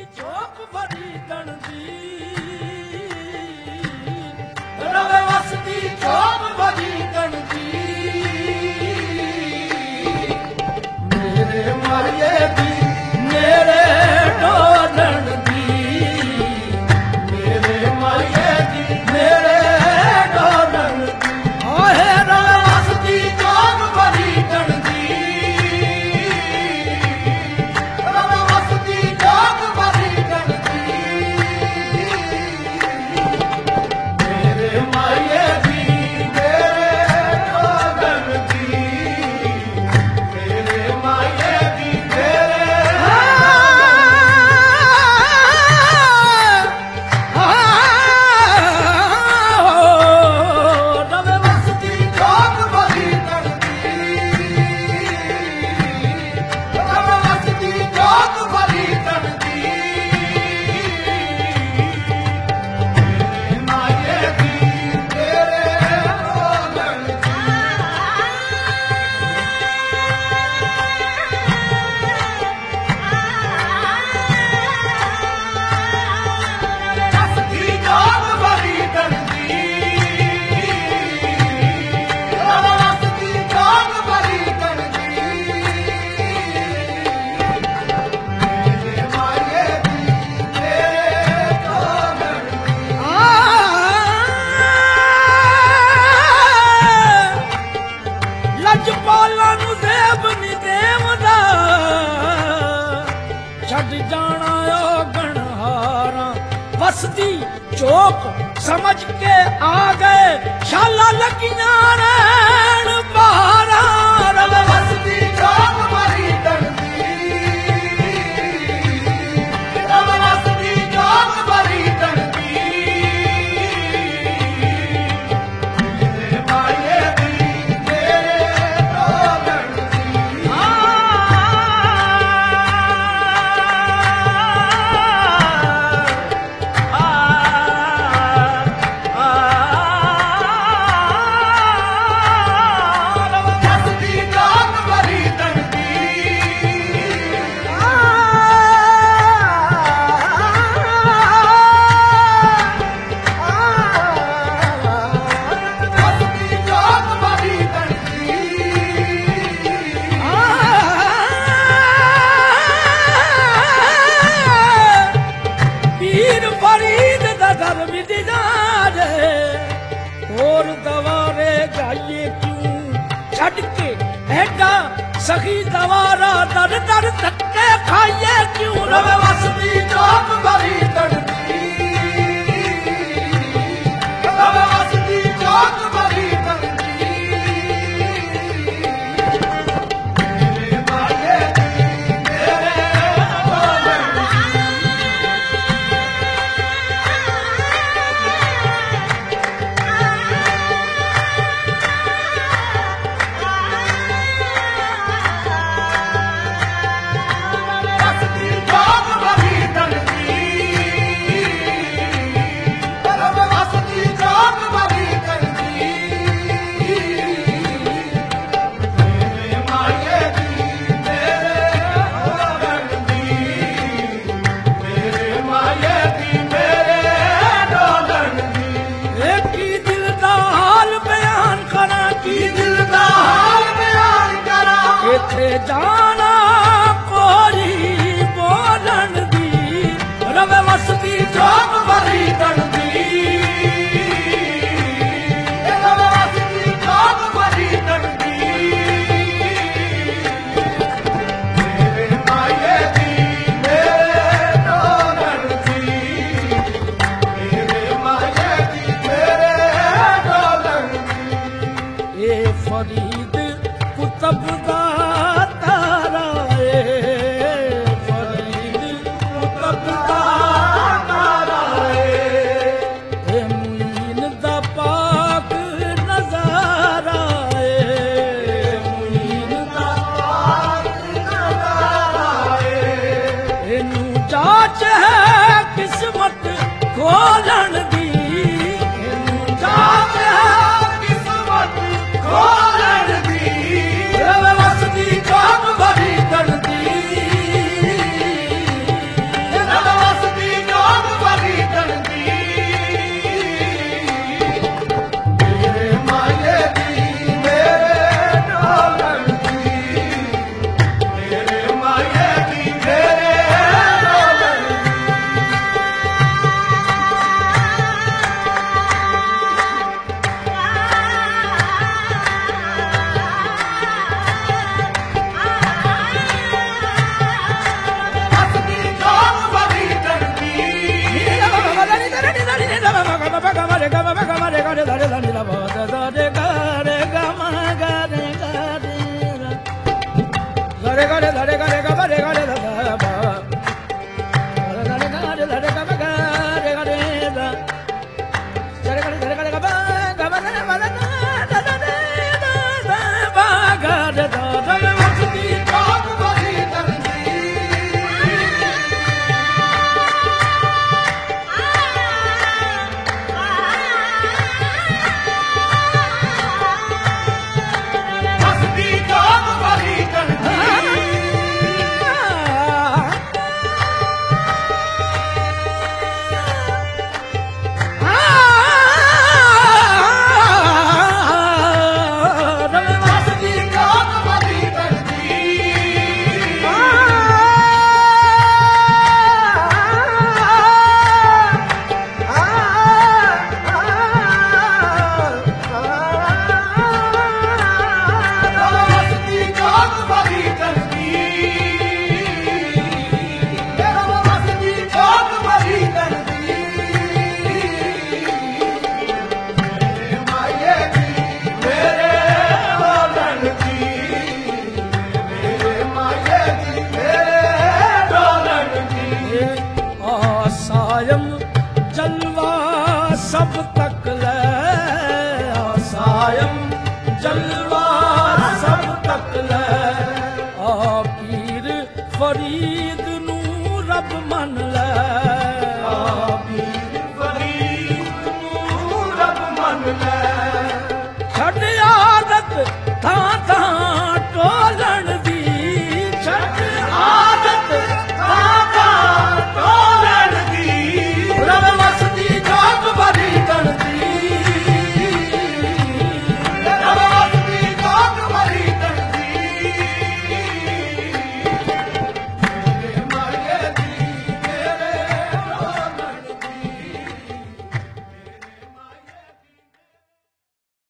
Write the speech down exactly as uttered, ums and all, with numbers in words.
चौक भरी दणदी रवे वसदी चौक भरी दणदी मेरे मारिए दी मेरे डोलन दी मेरे मारिए दी मेरे डोलन दी आहे रवे वसदी चौक भरी दणदी रवे वसदी चौक भरी दणदी मेरे मारिए दी मेरे डोलन दी मेरे मारिए दी मेरे रवे वसदी चौक भरी दणदी रवे वसदी चौक भरी दणदी मेरे माये दी मेरे डोलन दी वसदी चौक भरी दणदी रवे वसदी चौक भरी दणदी मेरे माये दी मेरे डोलन दी लजपाला नू देव नी देवदा छड़ जाना ओ गणहारा वसदी चौक समझ के आ गए शाला लगियां रैन बहारा रवे वसदी चौक भरी दणदी रवे वसदी चौक भरी दणदी मेरे माये दी मेरे डोलन दी आ रवे वसदी चौक भरी दणदी वसदी चौक भरी दणदी पीर फरीद दा धर्म दिदारे और दवारे जाइए क्यों छड़ के ऐडा सखी दवारा दर दर धक्के खाइए क्यों रवे वसदी चौक भरी दणदी रवे वसदी चौक भरी दणदी मेरे माये दी मेरे डोलन वसदी चौक भरी दणदी रवे वसदी चौक भरी दणदी मेरे माये दी मेरे डोलन दी मेरे माये दी मेरे डोलन दी एक की दिल दा हाल बयान करा की दिल दा हाल बयान करा इथे जाना कोरी बोलन दी रवे वसदी चौक भरी दणदी रवे वसदी चौक भरी दणदी मेरे माये दी मेरे डोलन दी मेरे माये दी मेरे डोलन दी ए फरीद कुतब दा तारा ए फरीद कुतब दा तारा ए ए मुईन दा पाक नजारा ए मुईन दा पाक नजारा ए एनू जाच है किस्मत खोलन दी एनू जाच है किस्मत खोलन दी रवे वसदी चौक भरी दणदी रवे फरीद नू रब मन